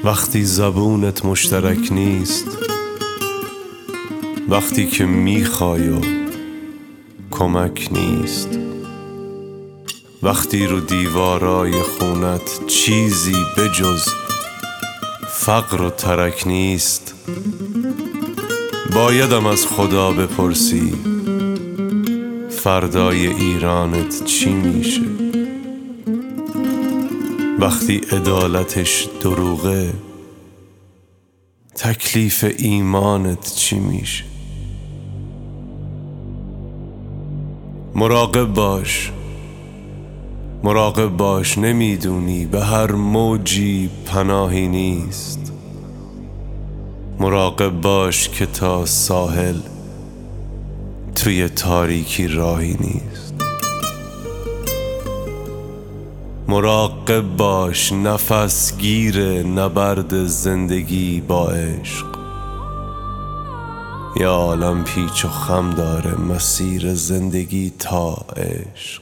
وقتی زبونت مشترک نیست، وقتی که میخوای و کمک نیست، وقتی رو دیوارای خونت چیزی بجز فقر و ترک نیست، بایدم از خدا بپرسی فردای ایرانت چی میشه. وقتی عدالتش دروغه، تکلیف ایمانت چی میشه؟ مراقب باش نمیدونی به هر موجی پناهی نیست. مراقب باش که تا ساحل توی تاریکی راهی نیست. مراقب باش نفس گیر نبرد زندگی با عشق. یا عالم پیچ و خم داره مسیر زندگی تا عشق.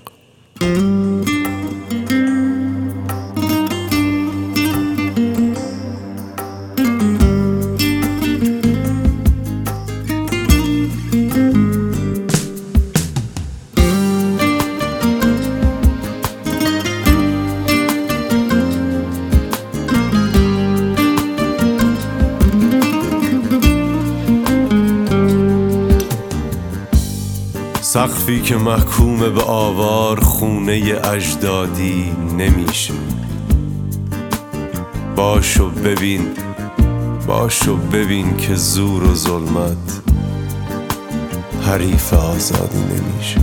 سقفی که محکوم به آوار خونه اجدادی نمیشه. باشو ببین که زور و ظلمت حریف آزادی نمیشه.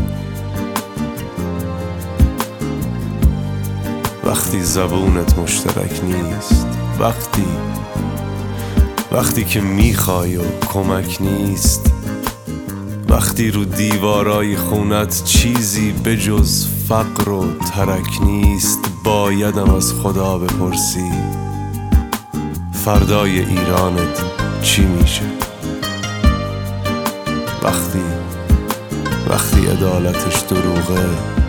وقتی زبونت مشترک نیست، وقتی که میخوای و کمک نیست، وقتی رو دیوارای خونت چیزی بجز فقر و ترک نیست، بایدم از خدا بپرسی فردای ایرانت چی میشه. وقتی عدالتش دروغه،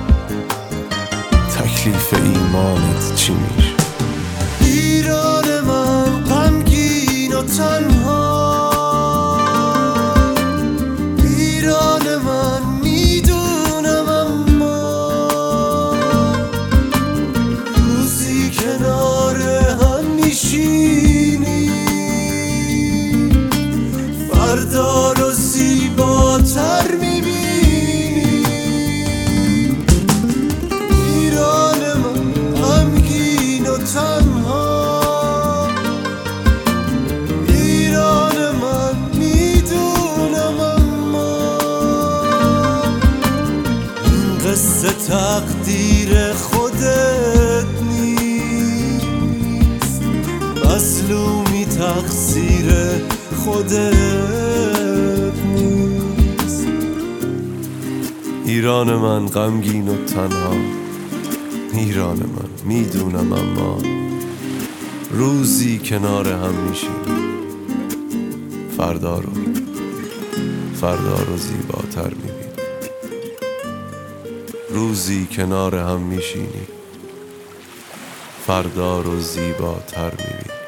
تکلیف ایمانت چی میشه؟ ایران من غمگین و تنها، ایران من میدونم اما روزی کنار هم میشینی فردا رو زیباتر میبینی. ایران من غمگین و تنها، ایران من میدونم اما این قصه تقدیر خودت نیست، مظلومی تقصیر خودت نیست. ایران من غمگین و تنها، ایران من میدونم اما روزی کنار هم میشینی فردا رو زیباتر میبینی. روزی کنار هم میشینی فردا رو زیباتر میبینی.